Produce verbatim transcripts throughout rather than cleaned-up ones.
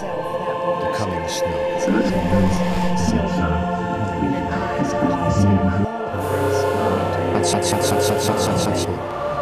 itself that water the coming stuff. snow. As it drifts, silver, in an eyes, eyes, all eyes, Such, such, such, such, such, such, such, such.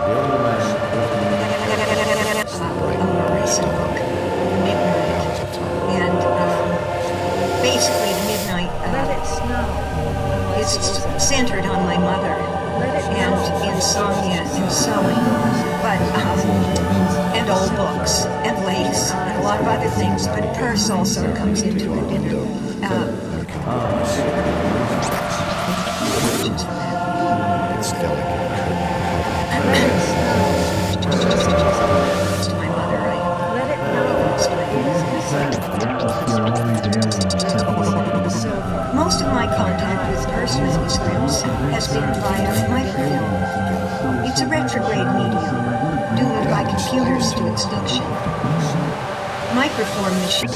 recent book, Midnight, and um, basically the Midnight let uh, it snow. is centered on my mother and insomnia and sewing, but um, and old books and lace and a lot of other things, but purse also comes into it. Uh, It's delicate. to my mother, I Let it know. Silver. Most of my contact with purse manuscripts has been via microfilm. It's a retrograde medium, doomed by computers to extinction. Microform machines.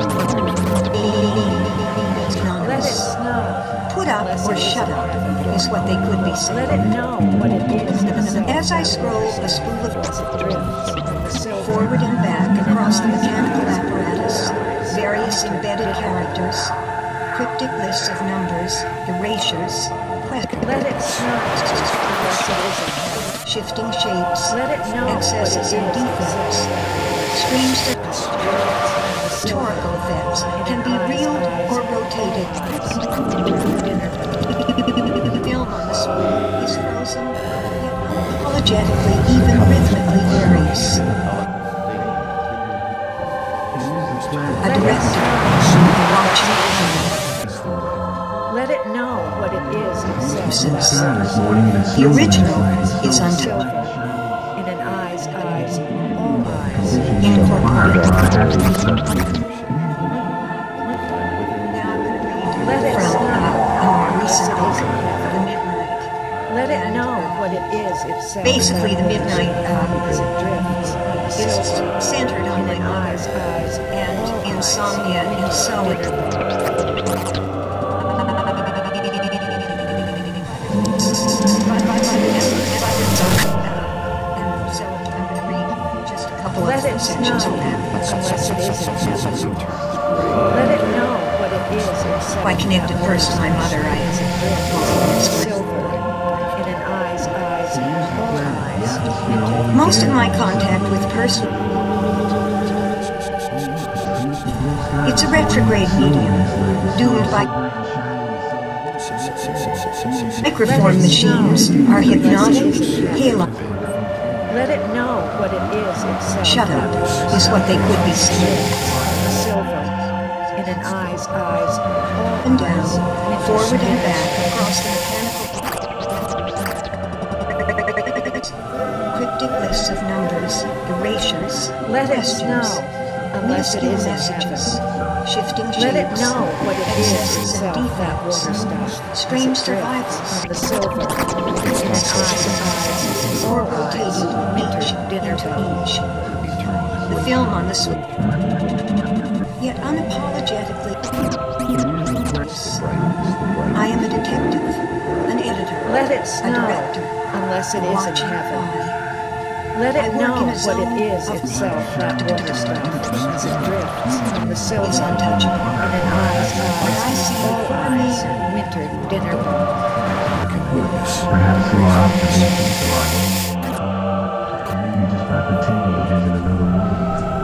Let it snow. Put up or shut up is what they could be saying. Let it know what it is itself. As I scroll a spool of As it drifts, silver. forward and back across the mechanical apparatus, various embedded characters, cryptic lists of numbers, erasures, questions, Let it snow. Unless it isn't. shifting shapes, Let it know excesses what it and is defects, streams to rhetorical effects can be reeled or rotated. Film on the spool is frozen, apologetically, even rhythmically varies. A director watching Let it know what it is itself. Simpsons. The original is untouched. Silver. In an eyes, eyes, all eyes. Incorporated. Let it From snow. uh, a more recent book, The Midnight. Let it know what it is itself. Basically, The Midnight uh, As it drifts, is silver. centered on In my an eyes, mother eyes, and all insomnia and sewing. And so I'm going to read just a couple Let of it sections snow. from that. Unless it isn't. Let it know what it is itself. I connected first to my mother. I As it drifts, silver. In an eyes, eyes, all eyes. Most of my contact with person. It's a retrograde medium, doomed by microform machines are hypnotic, halo. Let it know what it is itself. Shut up is what they could be saying. Silver. In an eyes, eyes, all And down, eyes. forward and back across the mechanical. Cryptic lists of numbers, erasures, Let it questions, snow. Unless it minuscule is in messages, heaven. shifting shapes, Let it know what it is excesses and itself, that water defects, stuff. strange As it drifts survivals, on the silver. In an eyes, eyes, or all eyes. rotated Winter, each dinner into bell. each. The film on the switch, yet unapologetically. I am a detective, an editor, Let it a snow. director, Unless it a is in watching heaven. eye. Let I it work know in a what zone it is of itself, that water stuff. As it drifts on the silver. It's untouchable. In an eyes, But I eyes, see all before eyes. me. Winter, dinner bell. Perhaps the loss of this life. Maybe just by pretending to visit another world.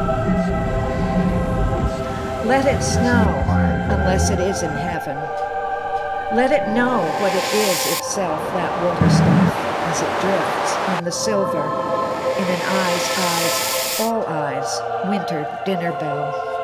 Let it snow, unless it is in heaven. Let it know what it is itself, that water stuff, as it drifts on the silver. In an eyes, eyes, all eyes. Winter, dinner bell.